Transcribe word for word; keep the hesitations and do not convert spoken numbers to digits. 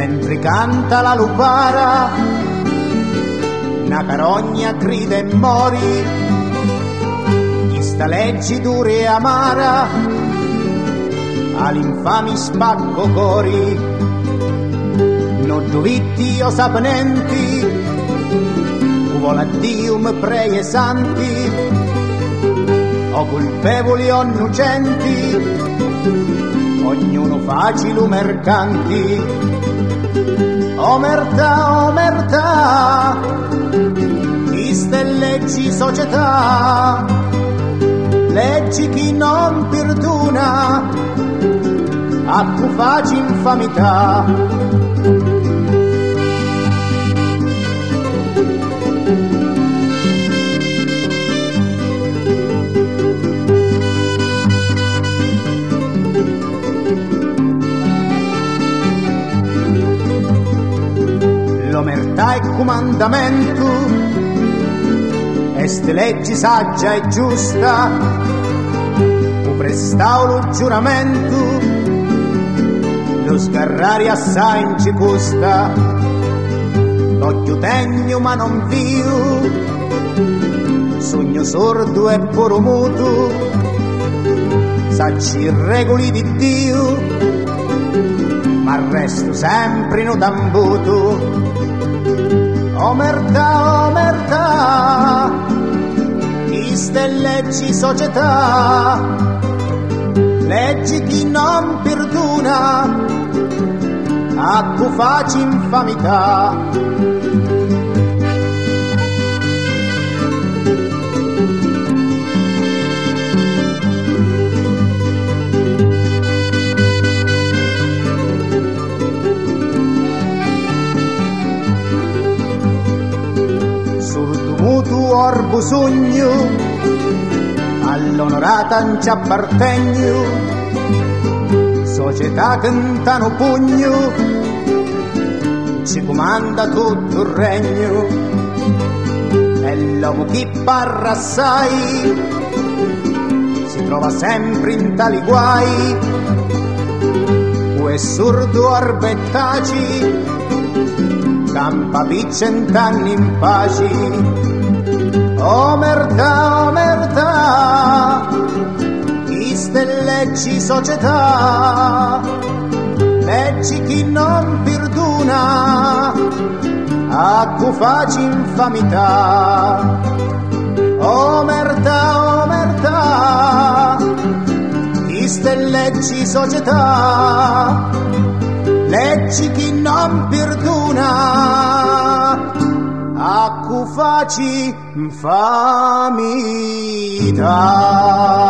mentre canta la lupara, una carogna grida e mori, chi sta leggi dure e amara, all'infami spacco cori, non duvitti o sapnenti, vola Dio prei e santi, o colpevoli o innocenti, ognuno facile mercanti. Omertà, omertà, queste leggi società, leggi chi non perdona, a cui faci infamità. L'omertà è comandamento, este leggi saggia e giusta, o prestao lo giuramento, lo sgarrare assai in ci costa, l'occhio tegno ma non viu, sogno sordo e puro muto, sacci regoli di Dio, ma resto sempre in tambuto. Omertà, omertà, queste leggi società, leggi chi non perdona, a cui faci infamità. Mutu orbo sogno, all'onorata non ci appartegno, società cantano pugno, ci comanda tutto il regno, e l'uomo chi parla assai, si trova sempre in tali guai, o è sordo arbettaci, campa per cent'anni in pace. Omertà, omertà, queste leggi società, leggi chi non perdona, a cui faci infamità. Omertà, omertà, queste leggi società, leggi chi non perdona, a cui faci infamità.